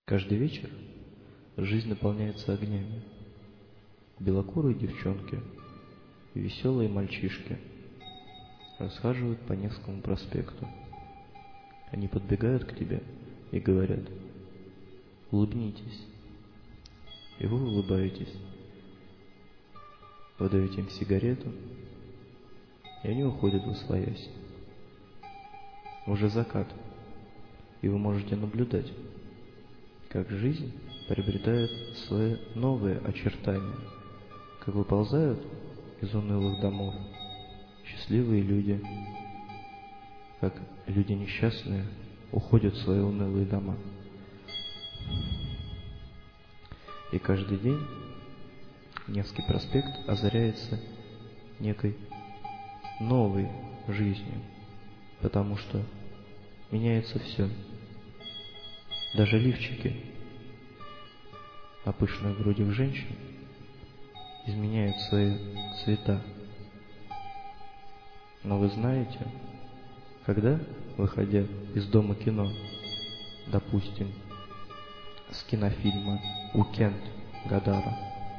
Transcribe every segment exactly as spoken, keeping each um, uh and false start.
Каждый вечер жизнь наполняется огнями. Белокурые девчонки и веселые мальчишки расхаживают по Невскому проспекту. Они подбегают к тебе и говорят: улыбнитесь. И вы улыбаетесь. Вы даете им сигарету, и они уходят восвоясь. Уже закат, и вы можете наблюдать, как жизнь приобретает свои новые очертания, как выползают из унылых домов счастливые люди, как люди несчастные уходят в свои унылые дома. И каждый день Невский проспект озаряется некой новой жизнью, потому что меняется все. Даже лифчики на пышных грудях женщин изменяют свои цвета. Но вы знаете, когда, выходя из дома кино, допустим, с кинофильма «Уикенд» Гадара,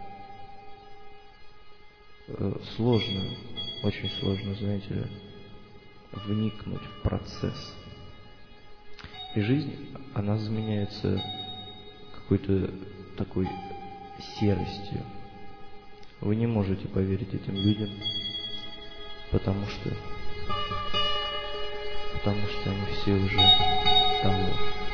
э, сложно, очень сложно, знаете ли, вникнуть в процесс. И жизнь, она заменяется какой-то такой серостью. Вы не можете поверить этим людям, потому что, потому что они все уже того.